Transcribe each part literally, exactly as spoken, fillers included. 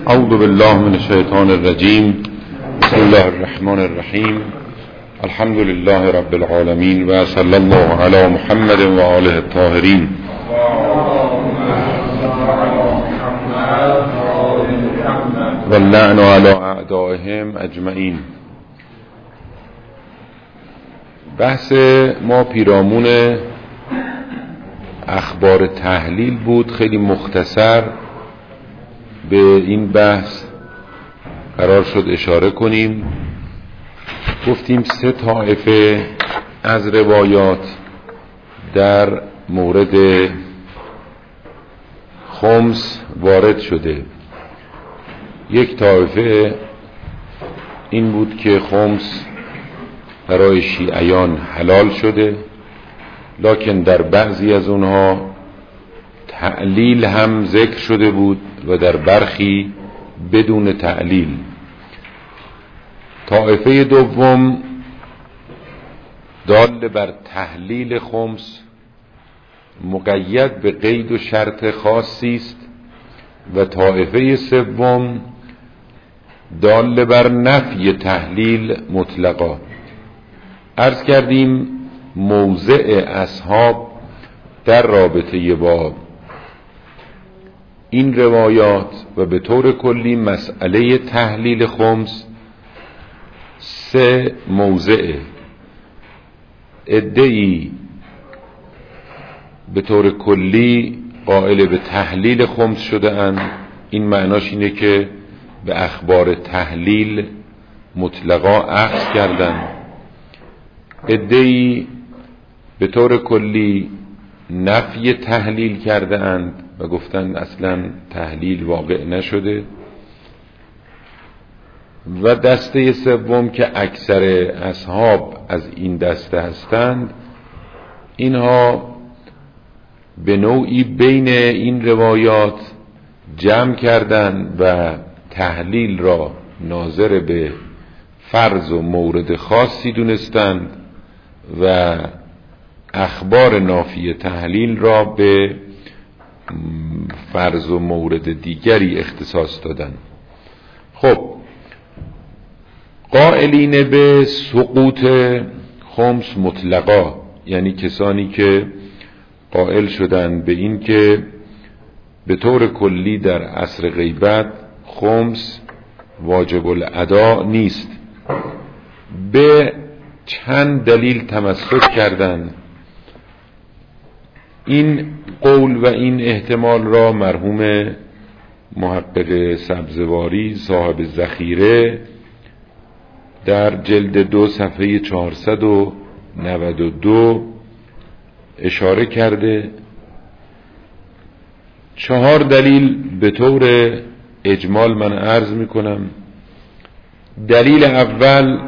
اعوذ بالله من الشیطان الرجیم. بسم الله الرحمن الرحیم. الحمد لله رب العالمین و صلی الله علی محمد و آله الطاهرین. و اللعن علی اعدائهم اجمعین. بحث ما پیرامون اخبار تحلیل بود. خیلی مختصر به این بحث قرار شد اشاره کنیم. گفتیم سه طایفه از روایات در مورد خمس وارد شده. یک طایفه این بود که خمس برای شیعیان حلال شده، لکن در بعضی از اونها تعلیل هم ذکر شده بود و در برخی بدون تعلیل. طایفه دوم دال بر تحلیل خمس مقید به قید و شرط خاصی است و طایفه سوم دال بر نفی تحلیل مطلقا. عرض کردیم موضع اصحاب در رابطه با این روایات و به طور کلی مسئله تحلیل خمس سه موضع. عده‌ای به طور کلی قائل به تحلیل خمس شده اند. این معناش اینه که به اخبار تحلیل مطلقا اخذ کردن. عده‌ای به طور کلی نفی تحلیل کرده اند و گفتن اصلا تحلیل واقع نشده. و دسته سوم که اکثر اصحاب از این دسته هستند، اینها به نوعی بین این روایات جمع کردند و تحلیل را ناظر به فرض و مورد خاصی دونستند و اخبار نافی تحلیل را به فرض و مورد دیگری اختصاص دادن. خب قائلین به سقوط خمس مطلقا، یعنی کسانی که قائل شدن به این که به طور کلی در عصر غیبت خمس واجب الادا نیست، به چند دلیل تمسک کردند. این قول و این احتمال را مرحوم محقق سبزواری صاحب ذخیره در جلد دو صفحه چهارصد و نود و دو اشاره کرده. چهار دلیل به طور اجمال من عرض میکنم. دلیل اول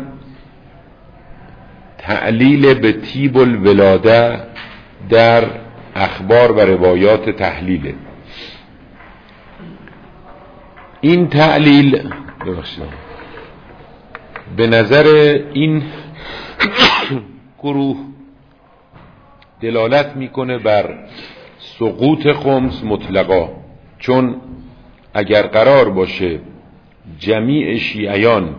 تعلیل به طیب الولاده در اخبار و روایات تحلیل. این تعلیل به نظر این گروه دلالت میکنه بر سقوط خمس مطلقا، چون اگر قرار باشه جمیع شیعیان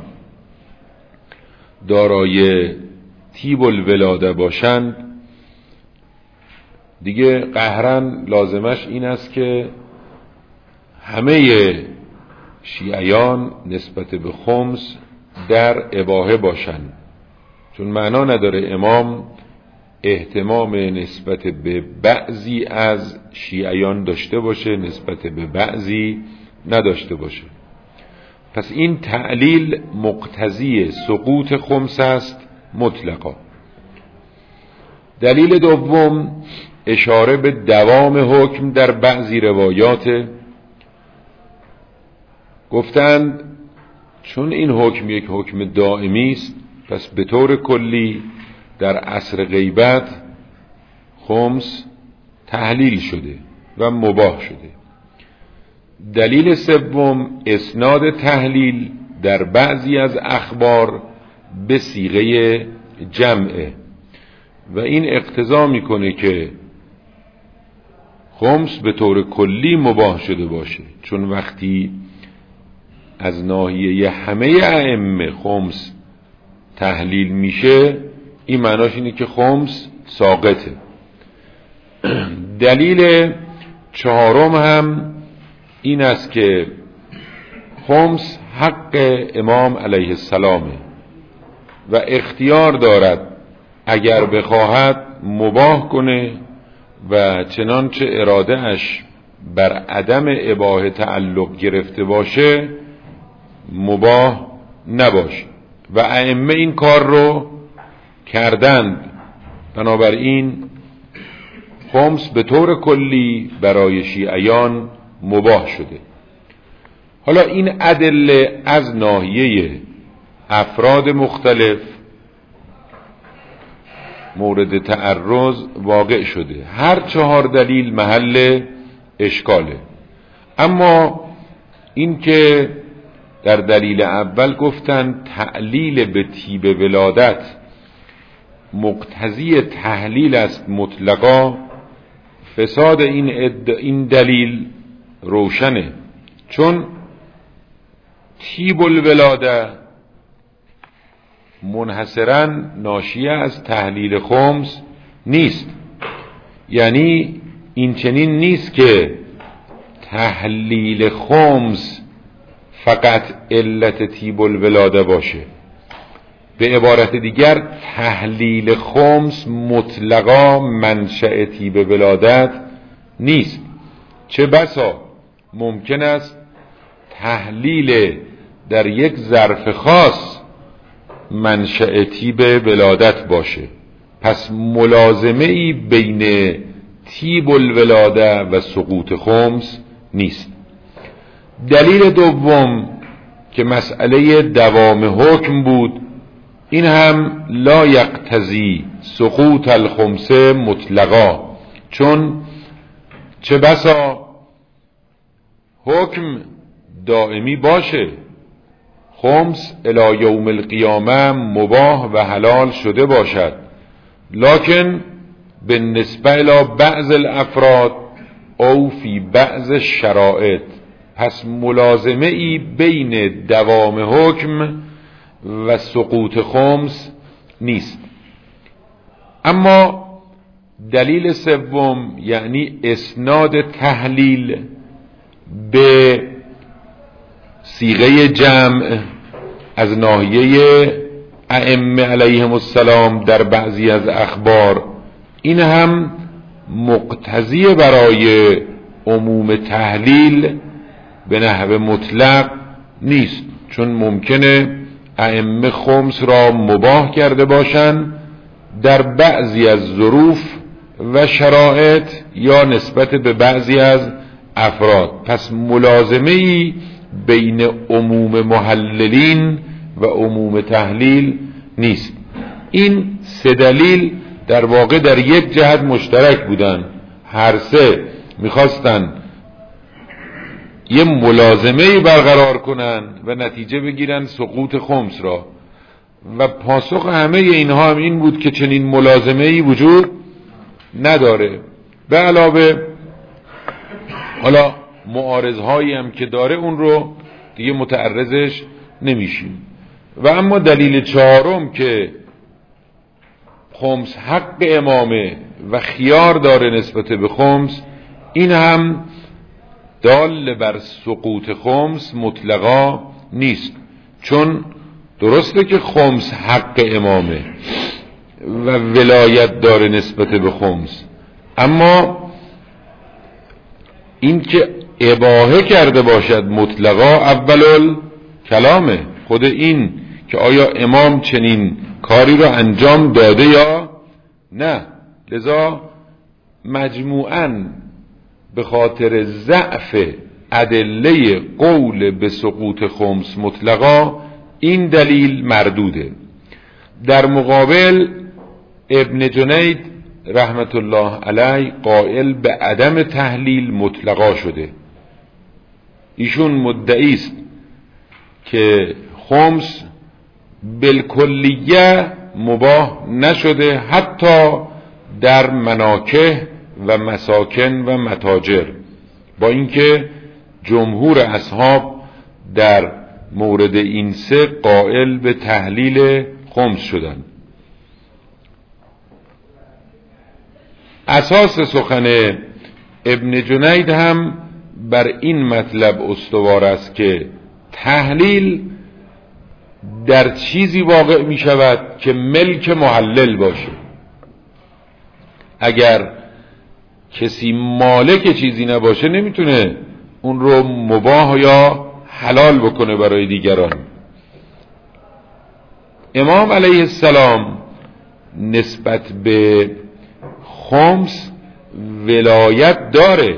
دارای طیب الولاده باشند، دیگه قهرن لازمش این است که همه شیعیان نسبت به خمس در اباحه باشند، چون معنا نداره امام اهتمام نسبت به بعضی از شیعیان داشته باشه نسبت به بعضی نداشته باشه. پس این تعلیل مقتضی سقوط خمس است مطلقا. دلیل دوم اشاره به دوام حکم در بعضی روایات. گفتند چون این حکم یک حکم دائمی است، پس به طور کلی در عصر غیبت خمس تحلیل شده و مباح شده. دلیل سوم اسناد تحلیل در بعضی از اخبار به صیغه جمعه و این اقتضا میکنه که خمس به طور کلی مباح شده باشه، چون وقتی از ناحیه همه ائمه خمس تحلیل میشه، این معناش اینه که خمس ساقطه. دلیل چهارم هم این است که خمس حق امام علیه السلامه و اختیار دارد اگر بخواهد مباح کنه و چنانچه اراده اش بر عدم اباحه تعلق گرفته باشه مباح نباشه و ائمه این کار رو کردند. بنابراین خمس به طور کلی برای شیعیان مباح شده. حالا این ادله از ناحیه افراد مختلف مورد تعرض واقع شده. هر چهار دلیل محل اشکاله. اما این که در دلیل اول گفتن تعلیل به طیب ولادت مقتضی تحلیل است مطلقا، فساد این, این دلیل روشنه، چون طیب الولاده منحصراً ناشیه از تحلیل خمس نیست. یعنی این چنین نیست که تحلیل خمس فقط علت طیب الولاده باشه. به عبارت دیگر تحلیل خمس مطلقا منشأ طیب ولادت نیست. چه بسا ممکن است تحلیل در یک ظرف خاص منشأ طیب ولادت باشه. پس ملازمه ای بین طیب الولاده و سقوط خمس نیست. دلیل دوم که مسئله دوام حکم بود، این هم لا یقتضی سقوط الخمس مطلقا، چون چه بسا حکم دائمی باشه، خمس الی یوم القیامه مباح و حلال شده باشد، لکن به نسبه الی بعض الافراد او فی بعض الشرائط. پس ملازمه ای بین دوام حکم و سقوط خمس نیست. اما دلیل سوم یعنی اسناد تحلیل به صیغه جمع از ناحیه ائمه علیهم السلام در بعضی از اخبار، این هم مقتضی برای عموم تحلیل به نحو مطلق نیست، چون ممکنه ائمه خمس را مباح کرده باشند در بعضی از ظروف و شرایط یا نسبت به بعضی از افراد. پس ملازمه ای بین عموم محللین و عموم تحلیل نیست. این سه دلیل در واقع در یک جهت مشترک بودن، هر سه میخواستن یه ملازمه برقرار کنن و نتیجه بگیرن سقوط خمس را، و پاسخ همه اینها هم این بود که چنین ملازمه‌ای وجود نداره. به علاوه حالا معارضهایی هم که داره اون رو دیگه متعرضش نمیشیم. و اما دلیل چهارم که خمس حق امامه و خیار داره نسبت به خمس، این هم دال بر سقوط خمس مطلقا نیست، چون درسته که خمس حق امامه و ولایت داره نسبت به خمس، اما این که اباحه کرده باشد مطلقا اول کلامه. خود این که آیا امام چنین کاری رو انجام داده یا نه، لذا مجموعاً به خاطر ضعف ادله قول به سقوط خمس مطلقا این دلیل مردوده. در مقابل ابن جنید رحمت الله علیه قائل به عدم تحلیل مطلقا شده. ایشون مدعی است که خمس بالکلیه مباح نشده، حتی در مناکح و مساکن و متاجر، با اینکه جمهور اصحاب در مورد این سه قائل به تحلیل خمس شدن. اساس سخن ابن جنید هم بر این مطلب استوار است که تحلیل در چیزی واقع می شود که ملک محلل باشه. اگر کسی مالک چیزی نباشه نمیتونه اون رو مباح یا حلال بکنه برای دیگران. امام علیه السلام نسبت به خمس ولایت داره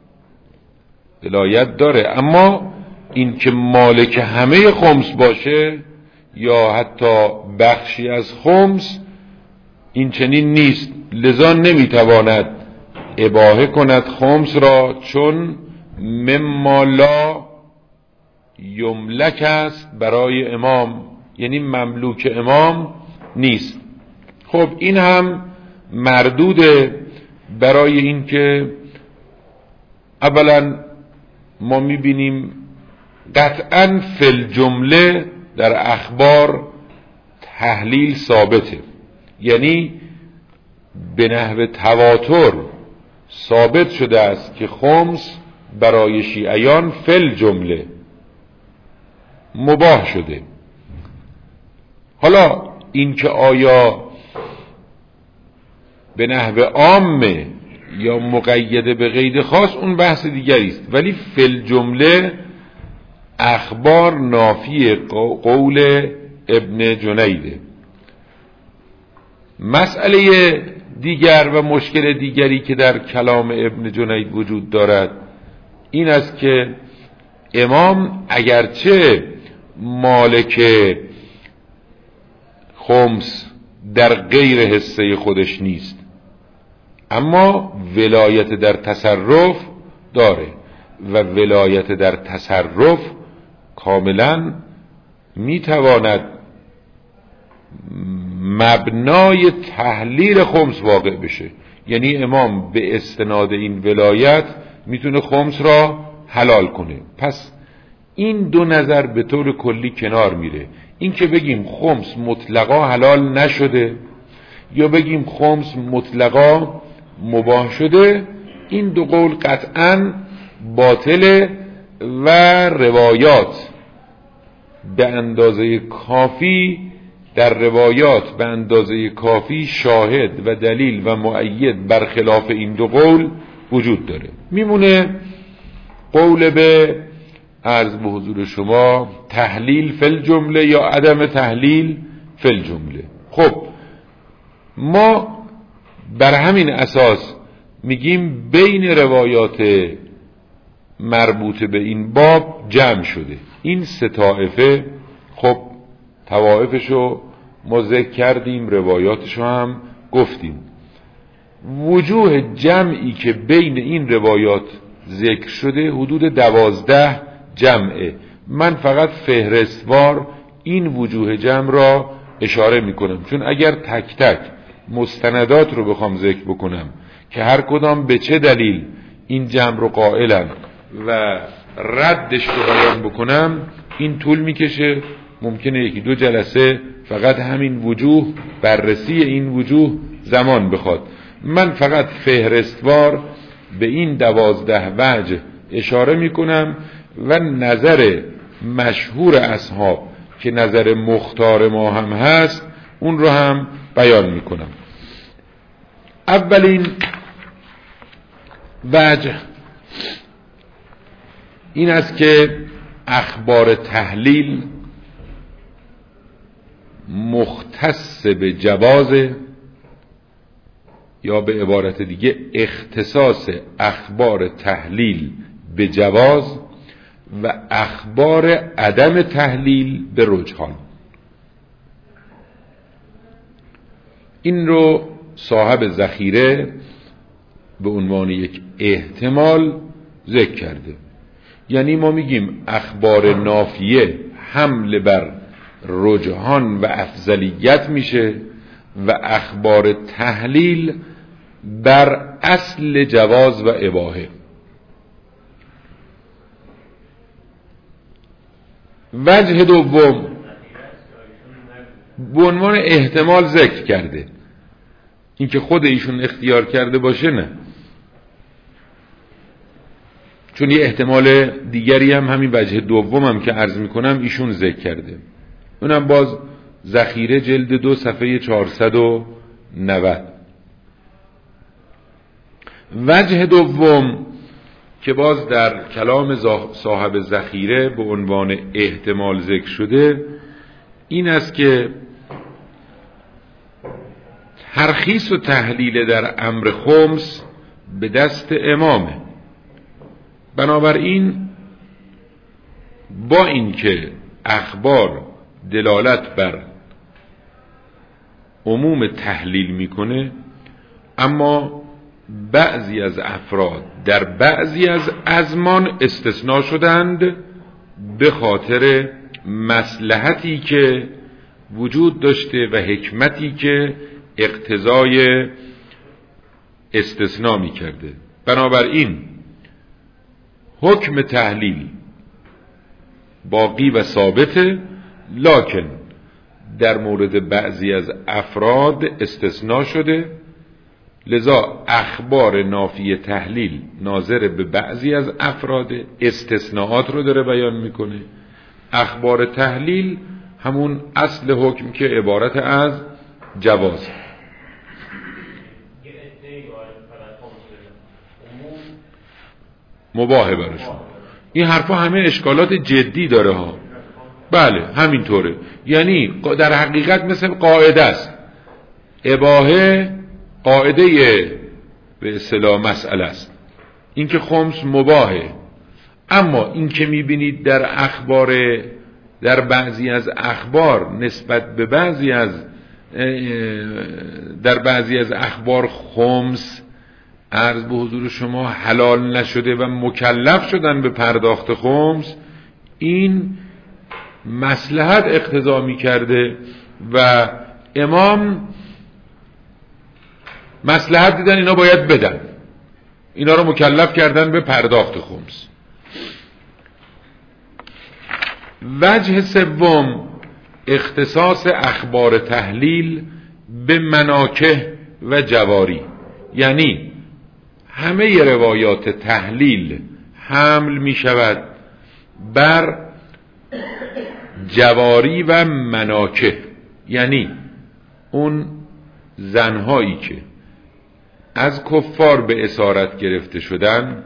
ولایت داره اما این که مالک همه خمس باشه یا حتی بخشی از خمس این چنین نیست، لذا نمیتواند اباحه کند خمس را، چون مما لا یملک است برای امام، یعنی مملوک امام نیست. خب این هم مردوده برای این که اولا ما میبینیم قطعا فی الجمله در اخبار تحلیل ثابته، یعنی به نحو تواتر ثابت شده است که خمس برای شیعیان فی الجمله مباح شده. حالا این که آیا به نحو عامه یا مقیده به قید خاص اون بحث دیگری است، ولی فی الجمله اخبار نافی قول ابن جنیده. مسئله دیگر و مشکل دیگری که در کلام ابن جنید وجود دارد این است که امام اگرچه مالک خمس در غیر حصه خودش نیست اما ولایت در تصرف داره و ولایت در تصرف کاملا میتواند مبنای تحلیل خمس واقع بشه، یعنی امام به استناد این ولایت میتونه خمس را حلال کنه. پس این دو نظر به طور کلی کنار میره، این که بگیم خمس مطلقا حلال نشده یا بگیم خمس مطلقا مباح شده، این دو قول قطعا باطله و روایات به اندازه کافی در روایات به اندازه کافی شاهد و دلیل و مؤید برخلاف این دو قول وجود داره. میمونه قول به عرض به حضور شما تحلیل فی الجمله یا عدم تحلیل فی الجمله. خب ما بر همین اساس میگیم بین روایات مربوط به این باب جمع شده. این سه طائفه خب طوائفشو ما ذکر کردیم، روایاتشو هم گفتیم. وجوه جمعی که بین این روایات ذکر شده حدود دوازده جمعه. من فقط فهرستوار این وجوه جمع را اشاره میکنم، چون اگر تک تک مستندات رو بخوام ذکر بکنم که هر کدام به چه دلیل این جمع رو قائلن و ردش رو بیان بکنم این طول میکشه، ممکنه یکی دو جلسه فقط همین وجوه بررسی این وجوه زمان بخواد. من فقط فهرستوار به این دوازده وجه اشاره میکنم و نظر مشهور اصحاب که نظر مختار ما هم هست اون رو هم بیان میکنم. اولین وجه این است که اخبار تحلیل مختص به جواز، یا به عبارت دیگه اختصاص اخبار تحلیل به جواز و اخبار عدم تحلیل به رجحان. این رو صاحب ذخیره به عنوان یک احتمال ذکر کرده. یعنی ما میگیم اخبار نافیه حمل بر رجحان و افضلیت میشه و اخبار تحلیل بر اصل جواز و اباحه. وجه دوم به عنوان احتمال ذکر کرده، اینکه خود ایشون اختیار کرده باشه نه، چون یه احتمال دیگری هم همین وجه دوم هم که عرض میکنم ایشون ذکر کرده. اونم باز ذخیره جلد دو صفحه چهارصد و نود. وجه دوم که باز در کلام صاحب ذخیره به عنوان احتمال ذکر شده این است که ترخیص و تحلیل در امر خمس به دست امامه. بنابراین با اینکه اخبار دلالت بر عموم تحلیل میکنه، اما بعضی از افراد در بعضی از ازمان استثناء شدند به خاطر مصلحتی که وجود داشته و حکمتی که اقتضای استثناء می کرده. بنابراین حکم تحلیل باقی و ثابته، لکن در مورد بعضی از افراد استثناء شده، لذا اخبار نافی تحلیل ناظر به بعضی از افراد استثناءات رو داره بیان میکنه. اخبار تحلیل همون اصل حکم که عبارت از جواز. مباهه برشون. این حرفا همه اشکالات جدی داره ها. بله همینطوره، یعنی در حقیقت مثل قاعده است. اباحه قاعده به اصطلاح مسئله است، اینکه خمس مباهه، اما این که میبینید در اخبار در بعضی از اخبار نسبت به بعضی از در بعضی از اخبار خمس عرض به حضور شما حلال نشده و مکلف شدن به پرداخت خمس، این مصلحت اقتضا میکرده و امام مصلحت دیدن اینا باید بدن، اینا رو مکلف کردن به پرداخت خمس. وجه سوم اختصاص اخبار تحلیل به مناکه و جواری، یعنی همه روایات تحلیل حمل می شود بر جواری و مناکه، یعنی اون زنهایی که از کفار به اسارت گرفته شدن،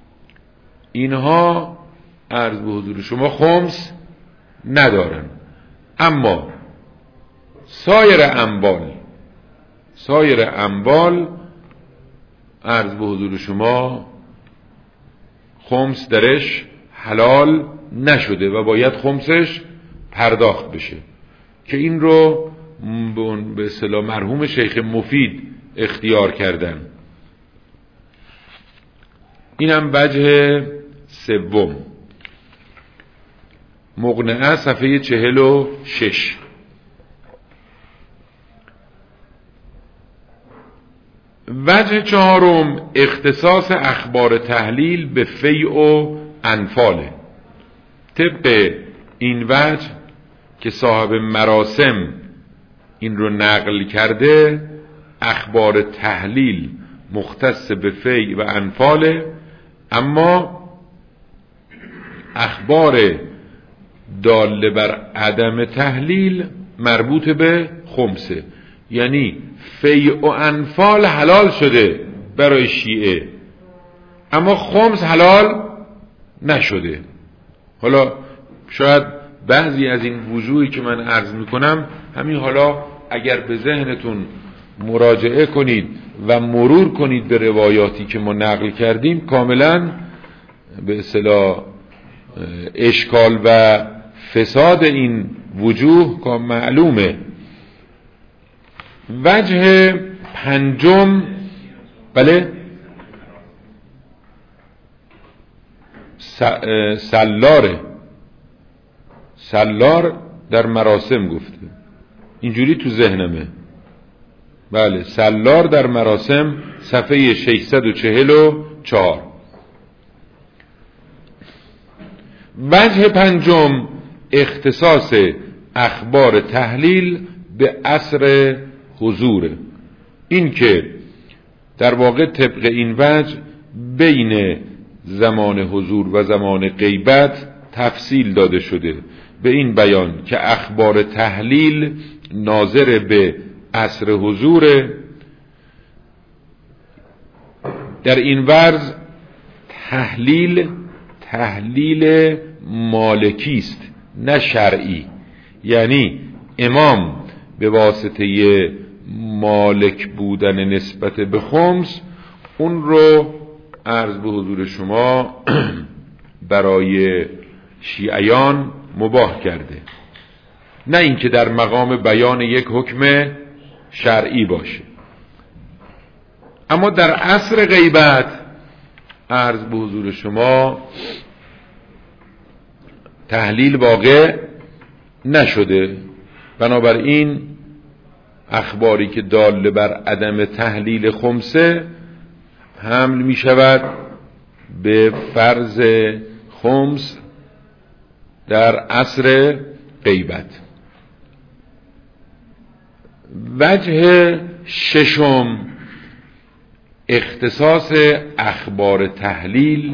اینها عرض به حضور شما خمس ندارن، اما سایر اموال سایر اموال عرض به حضور شما خمس درش حلال نشده و باید خمسش پرداخت بشه، که این رو به اصطلاح مرحوم شیخ مفید اختیار کردن. اینم وجه سوم، مقنعه صفحه چهل و شش. وجه چهارم اختصاص اخبار تحلیل به فیع و انفاله. طبق این وجه که صاحب مراسم این رو نقل کرده، اخبار تحلیل مختص به فیع و انفاله، اما اخبار داله بر عدم تحلیل مربوط به خمسه، یعنی فیع و انفال حلال شده برای شیعه اما خمس حلال نشده. حالا شاید بعضی از این وجوهی که من عرض میکنم همین حالا اگر به ذهنتون مراجعه کنید و مرور کنید به روایاتی که ما نقل کردیم، کاملا به اصطلاح اشکال و فساد این وجوه که معلومه. وجه پنجم بله سلاره، سلار در مراسم گفته، اینجوری تو ذهنمه. بله سلار در مراسم صفحه ششصد و چهل و چهار. وجه پنجم اختصاص اخبار تحلیل به عصر حضور. این که در واقع طبق این وجه بین زمان حضور و زمان غیبت تفصیل داده شده به این بیان که اخبار تحلیل ناظر به عصر حضور. در این ورز تحلیل تحلیل مالکی است نه شرعی، یعنی امام به واسطه مالک بودن نسبت به خمس اون رو عرض به حضور شما برای شیعیان مباح کرده، نه اینکه در مقام بیان یک حکم شرعی باشه. اما در عصر غیبت عرض به حضور شما تحلیل واقع نشده، بنابراین اخباری که دال بر عدم تحلیل خمسه حمل می شود به فرض خمس در عصر غیبت. وجه ششم اختصاص اخبار تحلیل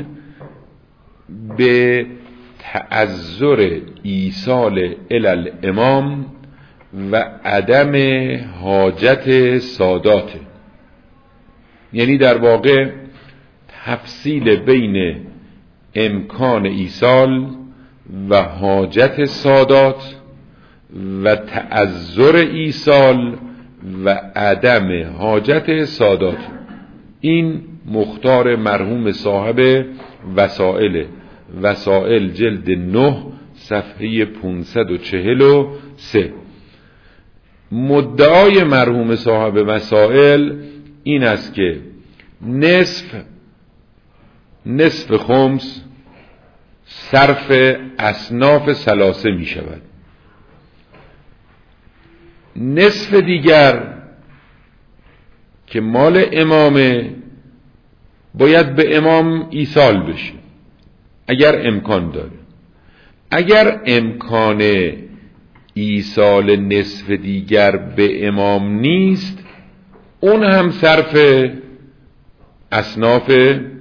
به تعذر ایصال الی الامام و عدم حاجت سادات، یعنی در واقع تفصیل بین امکان ایصال و حاجت سادات و تعذر ایصال و عدم حاجت سادات. این مختار مرحوم صاحب وسائل وسائل جلد نه صفحه پانصد و چهل و سه. مدعای مرحوم صاحب وسائل این است که نصف نصف خمس صرف اصناف ثلاثه می شود، نصف دیگر که مال امامه باید به امام ایصال بشه اگر امکان داره. اگر امکان ایصال نصف دیگر به امام نیست، اون هم صرف اصناف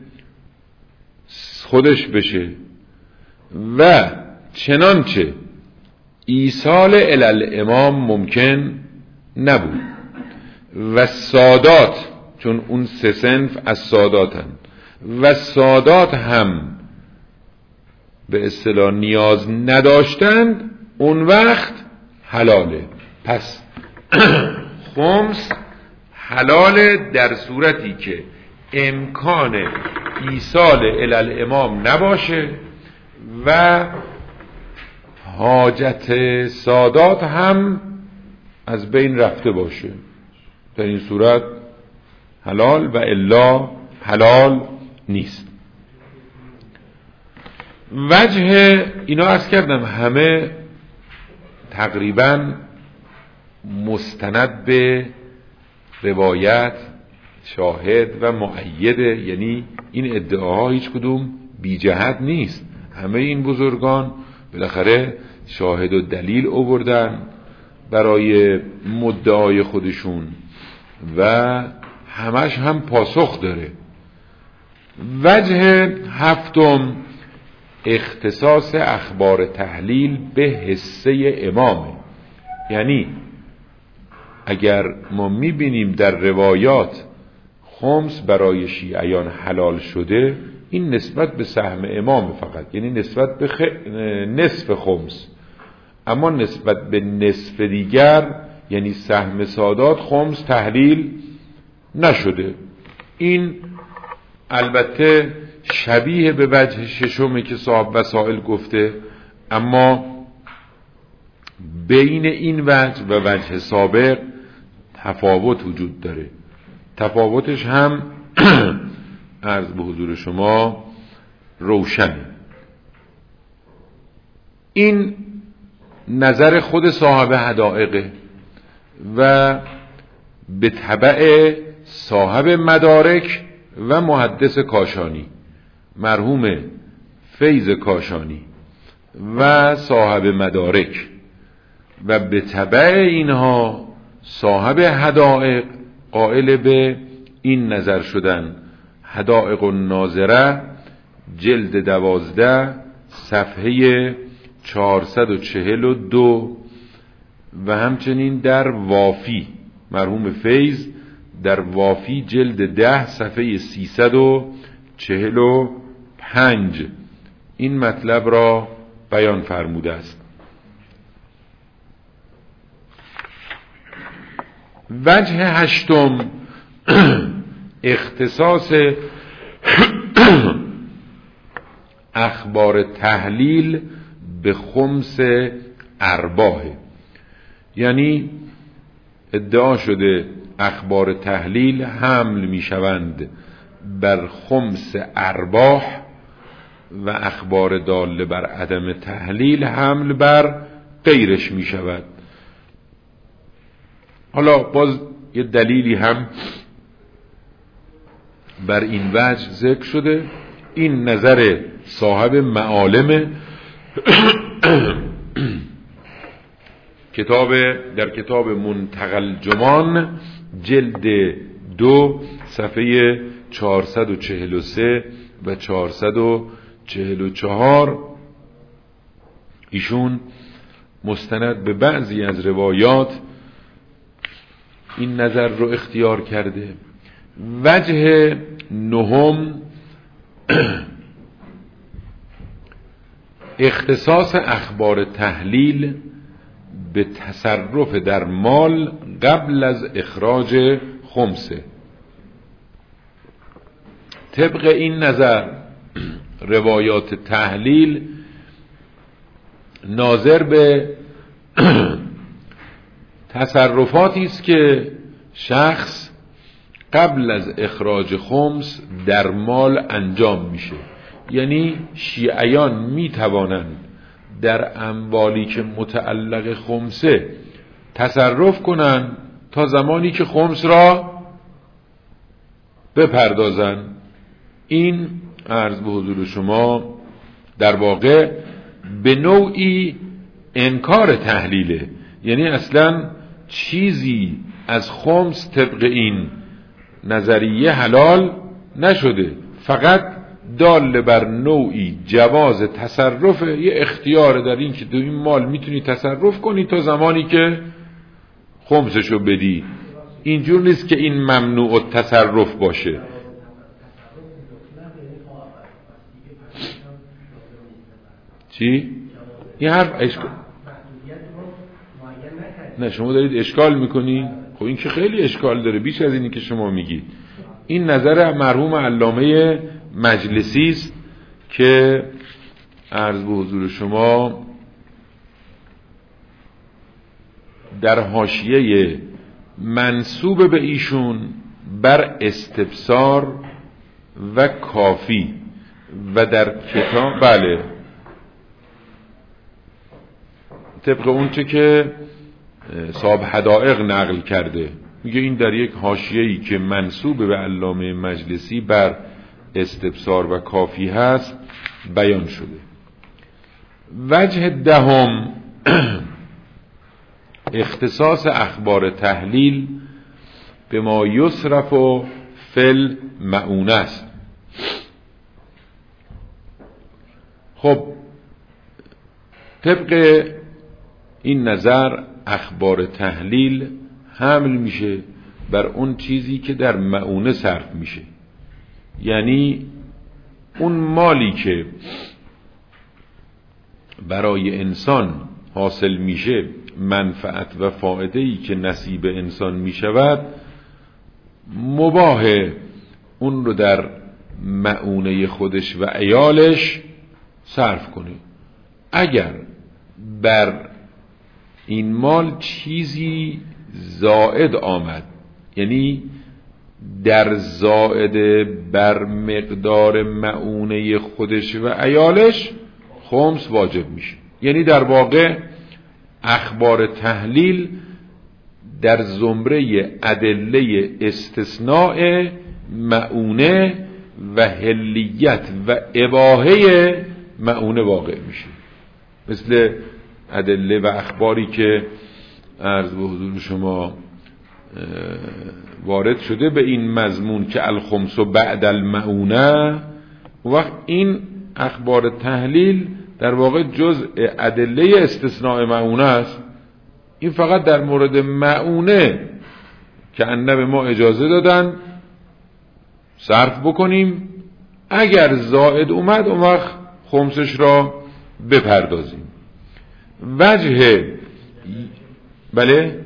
خودش بشه و چنانچه ایصال الی الامام ممکن نبود و سادات، چون اون سه صنف از ساداتن و سادات هم به اصطلاح نیاز نداشتند، اون وقت حلاله. پس خمس حلاله در صورتی که امکان ایصال الی الامام نباشه و حاجت سادات هم از بین رفته باشه. در این صورت حلال و الا حلال نیست. وجه اینا عرض کردم همه تقریبا مستند به روایت، شاهد و مؤیده، یعنی این ادعاها هیچ کدوم بی جهت نیست. همه این بزرگان بالاخره شاهد و دلیل آوردن برای مدعای خودشون و همش هم پاسخ داره. وجه هفتم اختصاص اخبار تحلیل به حصه امامه، یعنی اگر ما میبینیم در روایات خمس برای شیعیان حلال شده، این نسبت به سهم امام فقط، یعنی نسبت به خ... نصف خمس، اما نسبت به نصف دیگر یعنی سهم سادات خمس تحلیل نشده. این البته شبیه به وجه ششمی که صاحب وسائل گفته، اما بین این وجه و وجه سابق تفاوت وجود داره. تفاوتش هم عرض به حضور شما روشن. این نظر خود صاحب حدائقه و به تبع صاحب مدارک و محدث کاشانی مرحوم فیض کاشانی و صاحب مدارک و به تبع اینها صاحب حدائق قائل به این نظر شدن. حدائق الناظره جلد دوازده صفحه چهارصد و چهل و دو و همچنین در وافی مرحوم فیض در وافی جلد ده صفحه سیصد و چهل و پنج این مطلب را بیان فرموده است. وجه هشتم اختصاص اخبار تحلیل به خمس ارباح. یعنی ادعا شده اخبار تحلیل حمل می شوند بر خمس ارباح و اخبار داله بر عدم تحلیل حمل بر غیرش می شود. حالا باز یه دلیلی هم بر این وجه ذکر شده. این نظر صاحب معالم کتاب در کتاب منتقى الجمان جلد دو صفحه چهارصد و چهل و سه و چهارصد و چهل و چهار ایشون مستند به بعضی از روایات این نظر رو اختیار کرده. وجه نهم اختصاص اخبار تحلیل به تصرف در مال قبل از اخراج خمسه. طبق این نظر روایات تحلیل ناظر به تصرفاتی است که شخص قبل از اخراج خمس در مال انجام میشه. یعنی شیعیان میتوانند در اموالی که متعلق خمسه تصرف کنند تا زمانی که خمس را بپردازند. این عرض به حضور شما در واقع به نوعی انکار تحلیله. یعنی اصلا چیزی از خمس طبق این نظریه حلال نشده، فقط دال بر نوعی جواز تصرف، یه اختیار در این که تو این مال میتونی تصرف کنی تا زمانی که خمسشو بدی. اینجور نیست که این ممنوع التصرف باشه. چی؟ این حرف اشکال نه شما دارید اشکال میکنی؟ خب این که خیلی اشکال داره، بیش از اینی که شما میگید. این نظر مرحوم علامه مجلسی است که عرض به حضور شما در حاشیه منسوب به ایشون بر استبصار و کافی و در کتاب بله طبق اون چه که صاحب حدائق نقل کرده میگه این در یک حاشیه‌ای که منسوب به علامه مجلسی بر استبصار و کافی هست بیان شده. وجه دهم اختصاص اخبار تحلیل به ما یصرف و فل معونه است. خب طبق این نظر اخبار تحلیل حمل میشه بر اون چیزی که در معونه صرف میشه. یعنی اون مالی که برای انسان حاصل میشه، منفعت و فایده‌ای که نصیب انسان میشود، مباهه اون رو در معونه خودش و عیالش صرف کنه. اگر بر این مال چیزی زائد آمد، یعنی در زائد بر مقدار معونه خودش و عیالش، خمس واجب میشه. یعنی در واقع اخبار تحلیل در زمره ادله استثناء معونه و حلیت و اباحه معونه واقع میشه. مثل ادله و اخباری که عرض به حضور شما وارد شده به این مضمون که الخمس بعد المعونه، وقت این اخبار تحلیل در واقع جزء ادله استثناء معونه است. این فقط در مورد معونه که انبیاء به ما اجازه دادن صرف بکنیم، اگر زائد اومد اون وقت خمسش را بپردازیم. وجه بله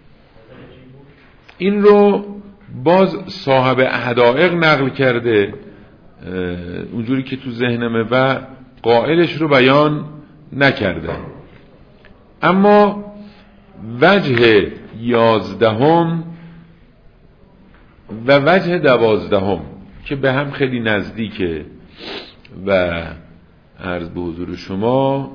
این رو باز صاحب حدائق نقل کرده اونجوری که تو ذهنمه و قائلش رو بیان نکرده. اما وجه یازدهم و وجه دوازدهم که به هم خیلی نزدیکه و عرض به حضور شما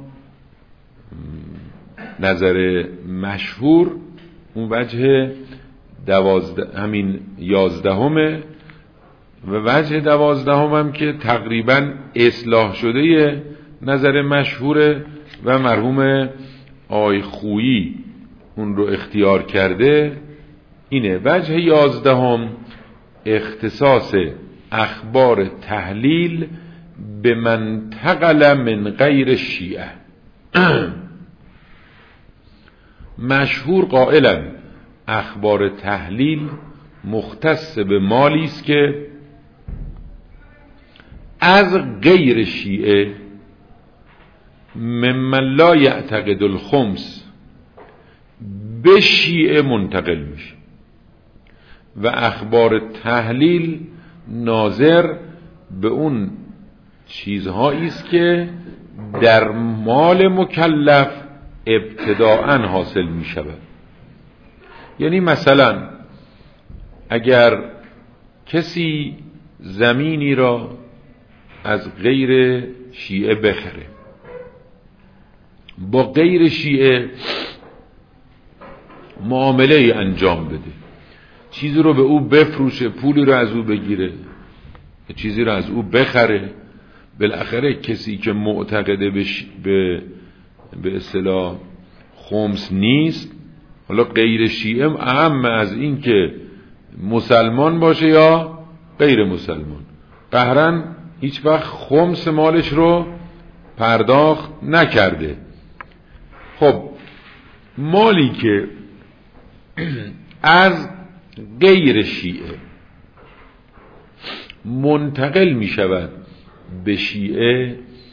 نظر مشهور اون وجه دوازده همین یازدهمه و وجه دوازدهم هم که تقریبا اصلاح شده نظر مشهوره و مرحوم آی خویی اون رو اختیار کرده. اینه وجه یازدهم اختصاص اخبار تحلیل به من انتقل من غیر شیعه. مشهور قائلا اخبار تحلیل مختص به مالی است که از غیر شیعه ممن لا یعتقد الخمس به شیعه منتقل میشه و اخبار تحلیل ناظر به اون چیزهایی است که در مال مکلف ابتداءً حاصل می شود. یعنی مثلا اگر کسی زمینی را از غیر شیعه بخره، با غیر شیعه معامله انجام بده، چیزی رو به او بفروشه، پولی رو از او بگیره، چیزی رو از او بخره، بالاخره کسی که معتقده به به اصطلاح خمس نیست، حالا غیر شیعه اهم از این که مسلمان باشه یا غیر مسلمان، قهرن هیچ وقت خمس مالش رو پرداخت نکرده. خب مالی که از غیر شیعه منتقل می شود به شیعه،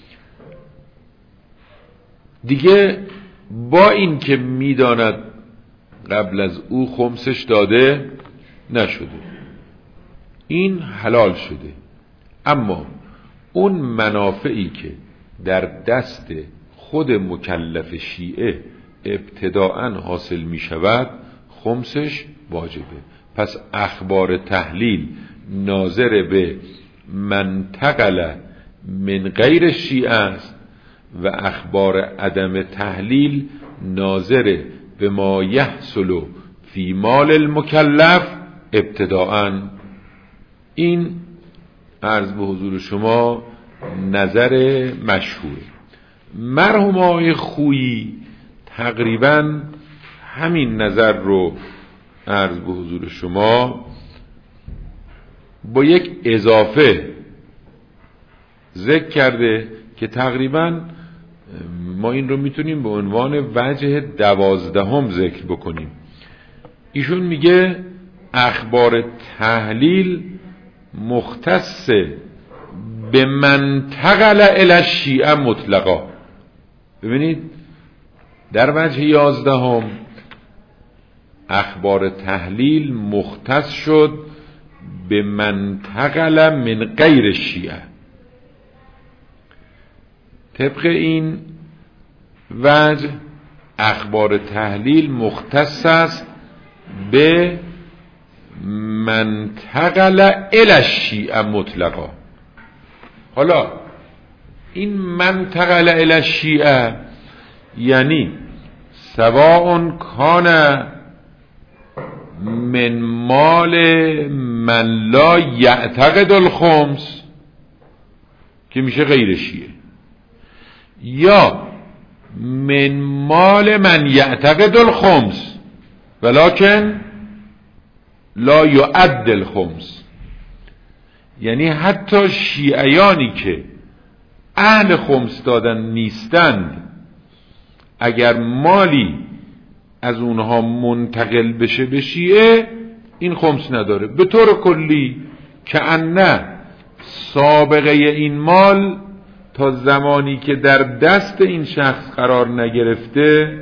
دیگه با این که می داند قبل از او خمسش داده نشده، این حلال شده، اما اون منافعی که در دست خود مکلف شیعه ابتداءً حاصل می شود خمسش واجبه. پس اخبار تحلیل ناظر به منتقل من غیر شیعه است و اخبار عدم تحلیل ناظر به ما یحصل فی مال المکلف ابتداءً. این عرض به حضور شما نظر مشهور. مرحوم آقای خویی تقریباً همین نظر رو عرض به حضور شما با یک اضافه ذکر کرده که تقریباً ما این رو میتونیم به عنوان وجه دوازدهم ذکر بکنیم. ایشون میگه اخبار تحلیل مختص به منتقل الی الشیعه مطلقا. ببینید در وجه یازدهم اخبار تحلیل مختص شد به منتقل من غیر شیعه. طبق این وجه اخبار تحلیل مختص است به منتقل الی الشیعه مطلقا. حالا این منتقل الی الشیعه یعنی سواء کان من مال من لا یعتقد الخمس که میشه غیر شیعه، یا من مال من یعتقد الخمس ولکن لا یعد الخمس، یعنی حتی شیعیانی که اهل خمس دادن نیستند اگر مالی از اونها منتقل بشه به شیعه این خمس نداره. به طور کلی که انه سابقه این مال تا زمانی که در دست این شخص قرار نگرفته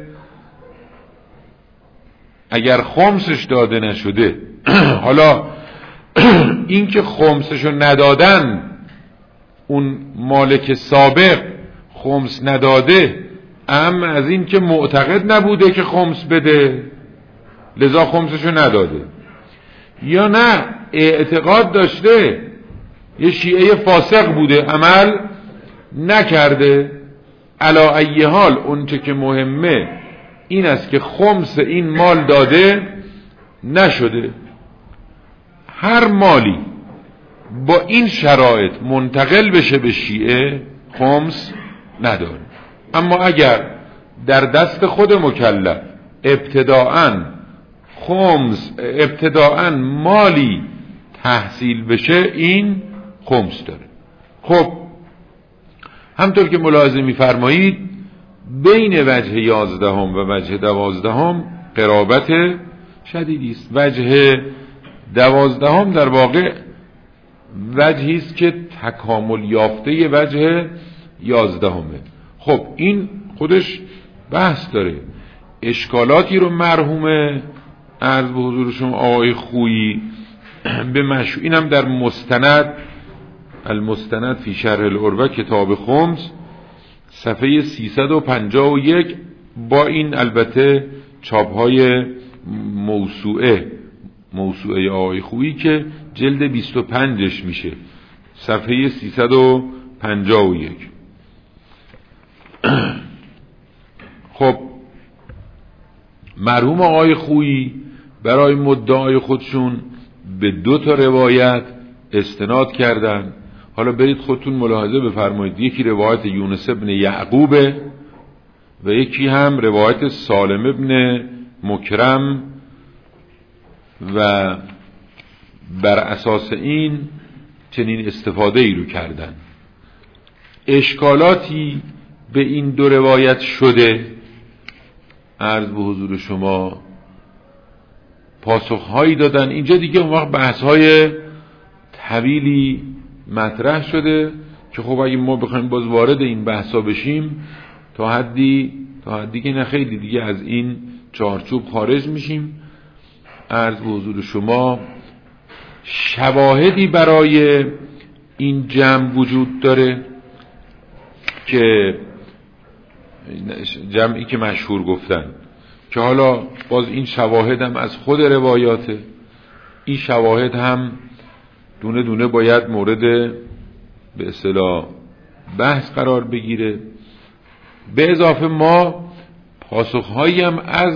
اگر خمسش داده نشده حالا این که خمسشو ندادن اون مالک سابق خمس نداده اما از این که معتقد نبوده که خمس بده لذا خمسشو نداده، یا نه اعتقاد داشته یه شیعه فاسق بوده عمل نکرده. علا ای حال اون چه که مهمه این است که خمس این مال داده نشده. هر مالی با این شرایط منتقل بشه به شیعه خمس نداره، اما اگر در دست خود مکلف ابتداءً خمس ابتداءً مالی تحصیل بشه این خمس داره. خب همطور که ملاحظه می‌فرمایید بین وجه یازدهم و وجه دوازدهم قرابت شدیدی است. وجه دوازدهم در واقع وجهی است که تکامل یافته وجه یازدهمه. خب این خودش بحث داره، اشکالاتی رو مرحوم عرض به حضور شما آقای خویی به مشو اینم در مستند المستند فی شرح العروة کتاب خمس صفحه سیصد و پنجاه و یک با این البته چاپ‌های موسوعه موسوعه آقای خویی که جلد بیست و پنجش میشه صفحه سیصد و پنجاه و یک. خب مرحوم آقای خویی برای مدعای خودشون به دو تا روایت استناد کردن. حالا برید خودتون ملاحظه بفرمایید، یکی روایت یونس ابن یعقوبه و یکی هم روایت سالم ابن مکرم و بر اساس این چنین استفاده ای رو کردن. اشکالاتی به این دو روایت شده عرض به حضور شما، پاسخهایی دادن. اینجا دیگه اون وقت بحث‌های طویلی مطرح شده که خب اگه ما بخوایم باز وارد این بحثا بشیم تا حدی تا حدی که نه خیلی دیگه از این چارچوب خارج میشیم. عرض به حضور شما شواهدی برای این جمع وجود داره که جمعی که مشهور گفتن که حالا باز این شواهد هم از خود روایاته. این شواهد هم دونه دونه باید مورد به اصطلاح بحث قرار بگیره. به اضافه ما پاسخهایی هم از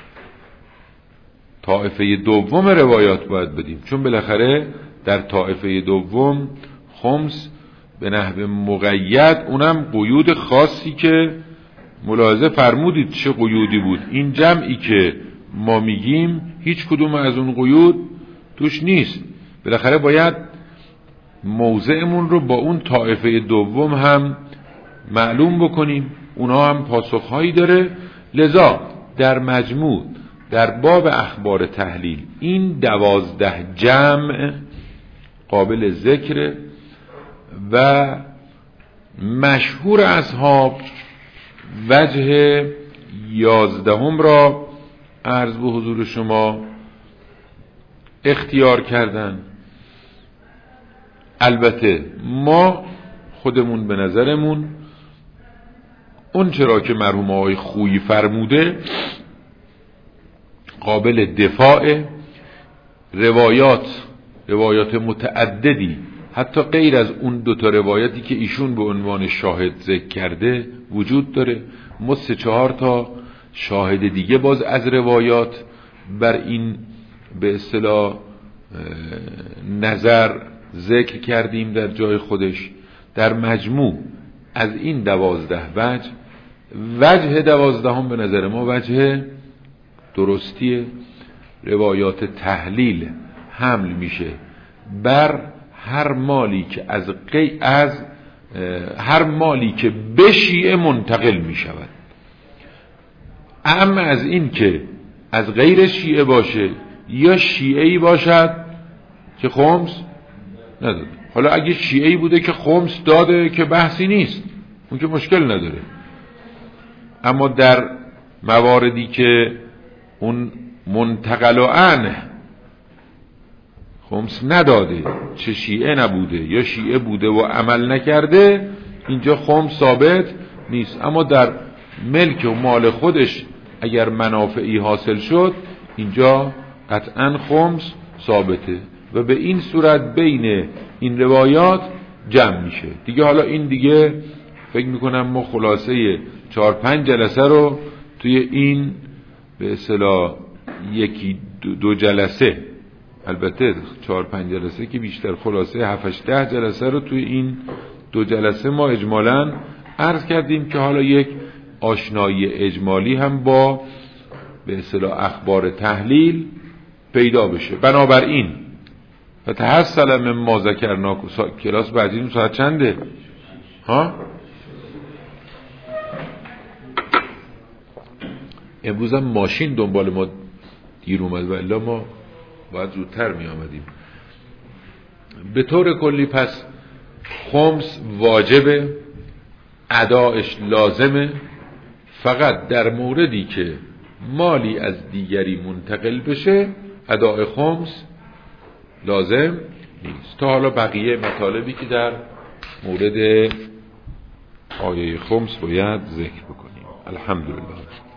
طائفه دوم روایات باید بدیم، چون بالاخره در طائفه دوم خمس به نحو مقید اونم قیود خاصی که ملاحظه فرمودید چه قیودی بود. این جمعی که ما میگیم هیچ کدوم از اون قیود توش نیست. بالاخره باید موضعمون رو با اون طائفه دوم هم معلوم بکنیم، اونها هم پاسخهایی داره. لذا در مجموع در باب اخبار تحلیل این دوازده جمع قابل ذکر و مشهور اصحاب وجه یازدهم را عرض به حضور شما اختیار کردن. البته ما خودمون به نظرمون اون چرا که مرحوم آقای خویی فرموده قابل دفاع، روایات روایات متعددی حتی غیر از اون دوتا روایتی که ایشون به عنوان شاهد ذکر کرده وجود داره. ما سه چهار تا شاهد دیگه باز از روایات بر این به اصطلاح نظر ذکر کردیم در جای خودش. در مجموع از این دوازده وجه وجه دوازدهم به نظر ما وجه درستیه. روایات تحلیل حمل میشه بر هر مالی که از قی از هر مالی که به شیعه منتقل می شود، اما از این که از غیر شیعه باشه یا شیعه‌ای باشد که خمس نداده. حالا اگه شیعه‌ای بوده که خمس داده که بحثی نیست، اون که مشکل نداره. اما در مواردی که اون منتقل و عنه خمس نداده، چه شیعه نبوده یا شیعه بوده و عمل نکرده، اینجا خمس ثابت نیست. اما در ملک و مال خودش اگر منافعی حاصل شد، اینجا قطعا خمس ثابته و به این صورت بین این روایات جمع میشه دیگه. حالا این دیگه فکر میکنم ما خلاصه چهار پنج جلسه رو توی این به اصطلاح یکی دو جلسه، البته چهار پنج جلسه که بیشتر، خلاصه هفت هشت ده جلسه رو توی این دو جلسه ما اجمالاً عرض کردیم که حالا یک آشنایی اجمالی هم با به اصطلاح اخبار تحلیل پیدا بشه. بنابراین فتحصل من ما ذکرنا. کلاس بعدی ساعت چنده؟ ها؟ امروز هم ماشین دنبال ما دیر اومد و الا ما باید زودتر می آمدیم. به طور کلی پس خمس واجبه، ادایش لازمه، فقط در موردی که مالی از دیگری منتقل بشه ادای خمس لازم نیست. تا حالا بقیه مطالبی که در مورد آیه خمس باید ذکر بکنیم. الحمدلله.